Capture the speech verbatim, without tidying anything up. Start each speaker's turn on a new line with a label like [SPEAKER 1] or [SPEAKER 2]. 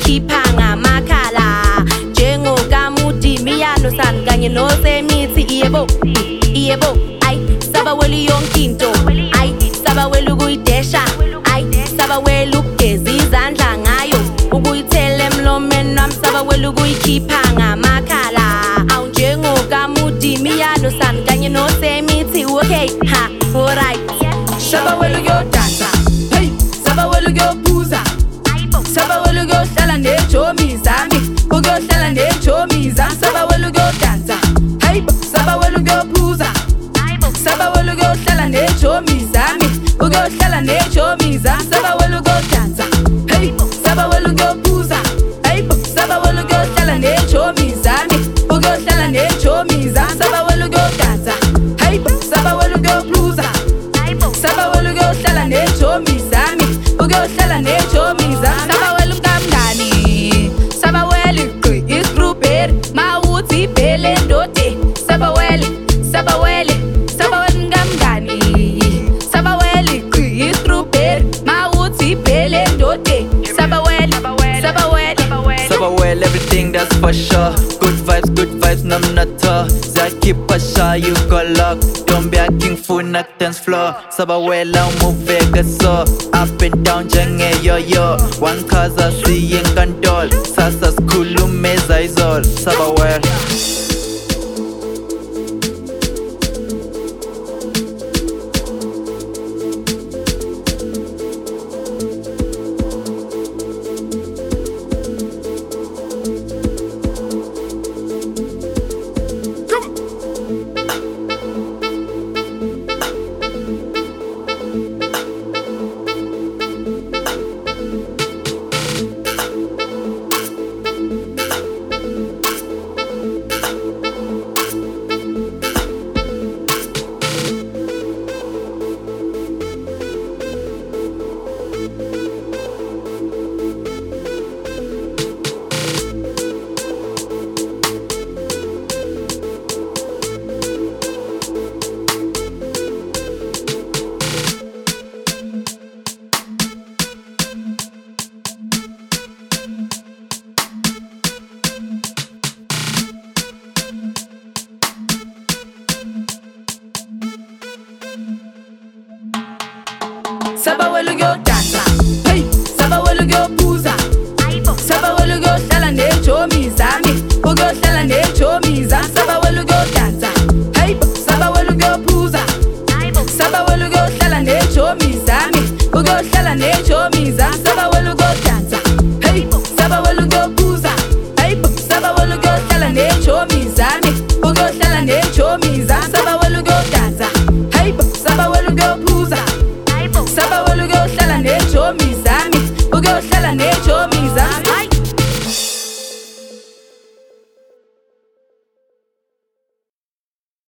[SPEAKER 1] kuyikhipha ngamakhala njengokamuti miyano san kanye nosemithi iyebo iyebo ay sabawela yonke into ay sabawela ukuyidesha ay sabawela ukugeza izandla ngayo ukuyithela emlomeni wami sabawela ukuyikhipha ngamakhala awu njengokamuti miyano san kanye nosemithi okay ha alright
[SPEAKER 2] sabawela ukuyodansa hey sabawela ukuyophuza sabawela ukuyohlala nejomi zami ukuyohlala nejomi zami sabawela ukuyodansa hey sabawela ukuyophuza sabawela ukuyohlala nejomi zami ukuyohlala nejomi zami sabawela ukuyodansa hey sabawela ukuyophuza hey sabawela ukuyohlala nejomi zami ukuyohlala nejomi zami sabawela ukuyodansa hey sabawela ukuyophuza sabawela ukuyohlala nejomi zami ukuyohlala nejomi zami sabawela umkamngani sabawela iqi isgruberi mawuthi ibhele endode sabawele sabawele sabawela umkamngani sabawela iqi isgruberi mawuthi ibhele endode sabawele sabawele
[SPEAKER 3] Sabawell, everything that's for sure. Good vibes, good vibes, nam nata. Zaki pasha, you got luck. Don't be acting fool, knock dance floor. Sabawell, I'll move Vegas so up and down, jange yo yo. One kaza seeing control. Sasa skulu meza is all. Sabawell.
[SPEAKER 2] sabawela ukuyodansa